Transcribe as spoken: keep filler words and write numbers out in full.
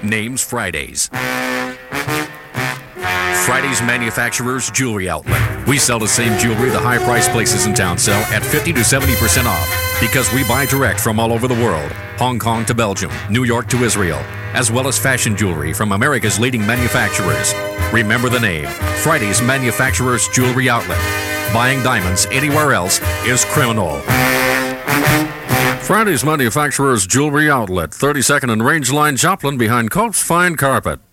Names Fridays. Fridays Manufacturers Jewelry Outlet. We sell the same jewelry the high-priced places in town sell at fifty to seventy percent off because we buy direct from all over the world, Hong Kong to Belgium, New York to Israel, as well as fashion jewelry from America's leading manufacturers. Remember the name, Fridays Manufacturers Jewelry Outlet. Buying diamonds anywhere else is criminal. Fridays Manufacturers Jewelry Outlet, thirty-second and Rangeline Joplin behind Cope's Fine Carpet.